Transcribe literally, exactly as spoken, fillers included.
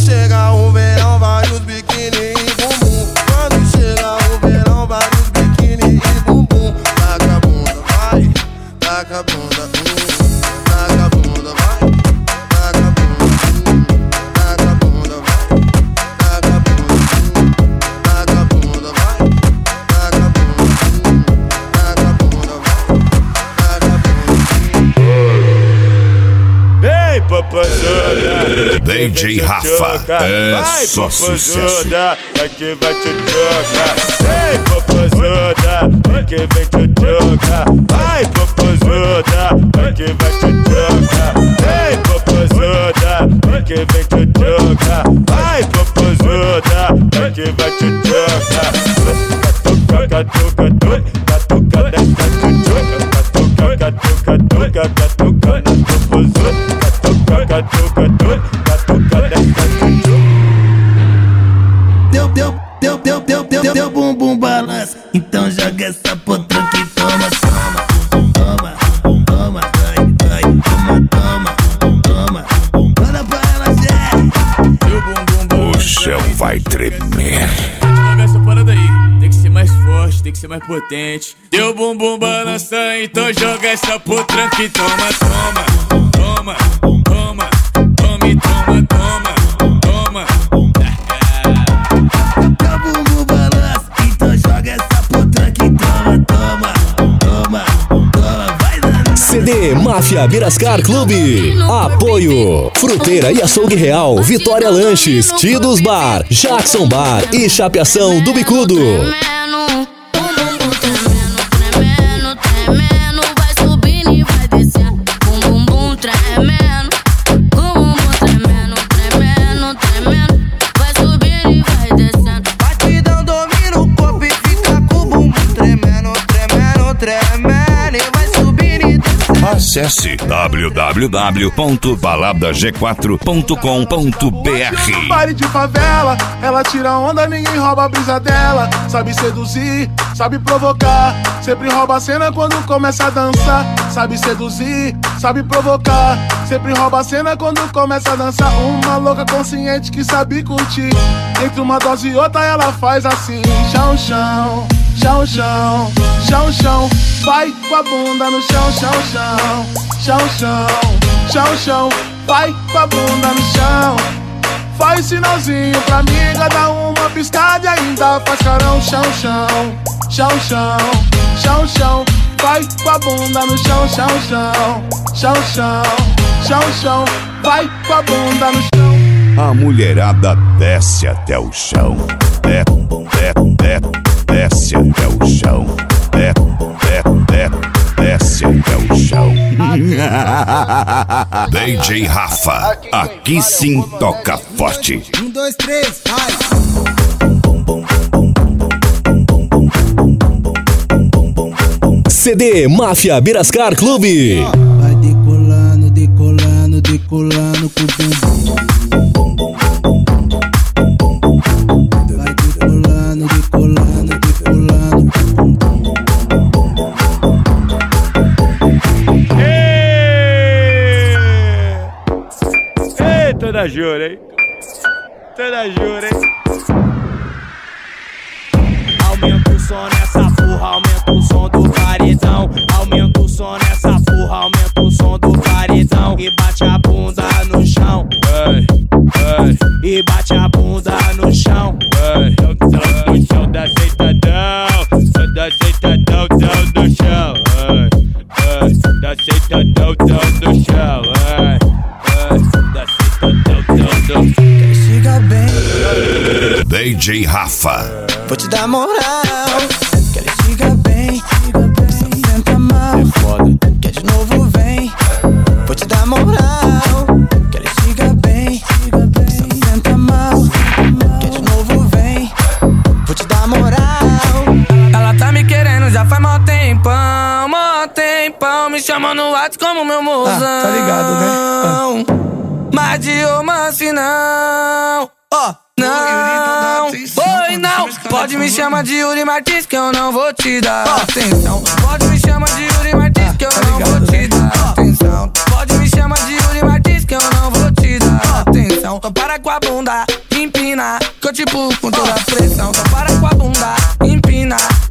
chega o verão, vários biquíni e bumbum. Quando chega o verão, vários biquíni e bumbum. Taca a bunda, vai, taca a bunda, hum. Taca a bunda, vai, taca a bunda, hum. Taca a bunda, vai, taca a bunda, hum. Taca a bunda, vai, taca a bunda, hum. Taca a bunda, vai, taca a bunda, hum. Ei, papazoda, D J Rafa, é só sucesso. Vai que vai te jogar. Ei, papazoda, vai que vem te jogar. Vai, papazoda, vai que vai te jogar. Ei, papazoda, vai que vem te jogar. Vai, papazoda, vai que vai te jogar. Catuca, catuca, catuca, catuca dessa te joga. Catuca, catuca, catuca, catuca na papazoda. Catuca, catuca, catuca, catuca dessa te joga. Deu, deu, deu, deu, deu, deu, deu, deu bumbum balança. Então joga essa potranca que toma, toma, toma, toma, vai, vai, toma, toma, toma. Manda pra ela, Zé. O chão vai tremer. Joga essa parada aí, tem que ser mais forte, tem que ser mais potente. Deu bumbum balança, então joga essa potranca e toma, toma, toma, toma, tome, toma, toma, toma. Deu bumbum balança, então joga essa potranca e toma, toma, toma, toma, vai dando. C D Máfia Birascar Clube. Apoio Fruteira e Açougue Real, Vitória Lanches, Tidos Bar, Jackson Bar e Chapeação do Bicudo. Acesse w w w ponto balada g quatro ponto com ponto b r. Baile de favela, ela tira onda, ninguém rouba a brisa dela. Sabe seduzir, sabe provocar, sempre rouba a cena quando começa a dançar. Sabe seduzir, sabe provocar, sempre rouba a cena quando começa a dançar. Uma louca consciente que sabe curtir, entre uma dose e outra ela faz assim. Chão, chão, chão, chão, chão, chão. Vai com a bunda no chão, chão, chão. Chão, chão, chão, chão. Vai com a bunda no chão. Faz sinalzinho pra amiga, dá uma piscada e ainda faz carão. Chão, chão, chão, chão, chão, chão. Vai com a bunda no chão, chão, chão. Chão, chão, chão, chão. Vai com a bunda no chão. A mulherada desce até o chão. É, é, é, desce até o chão. É, é, é, desce até o chão. D J Rafa, aqui sim toca forte. Um, dois, três, vai. C D Máfia Birascar Clube. Vai decolando, decolando, decolando com o bumbum. Vai decolando, decolando, decolando com o bumbum. Ei, toda jura, hein? Toda jura, hein? Aumenta o som nessa porra, aumenta o som do paredão. Aumenta o som nessa porra, aumenta o som do paredão. E bate a bunda no chão, Ei, ei, e bate a bunda no chão. ei. No chão da aceitadão, da aceitadão, dão do chão. Ei, ei, da aceitadão, dão do chão. Ei, ei, da aceitadão, dão do chão. Quer chegar bem, D J Rafa. vou te dar moral. Quer chegar bem, só senta mal. É foda. Quer de novo, vem, vou te dar moral. Quer chegar bem, só senta mal. Quer de novo, vem, vou te dar moral. Ela tá me querendo já faz mó tempão, mó tempão. Me chama no WhatsApp como meu mozão. Ah, tá ligado, né? Mas de romance não. Ó, oh, não, oi não. Pode me chamar de Yuri Martins que eu não vou te dar atenção. Pode me chamar de Yuri Martins que eu não vou te dar atenção. Pode me chamar de Yuri Martins que eu não vou te dar atenção. pressão. Só para com a bunda, empina, que eu te pulo com toda a pressão. Só para com a bunda, empina,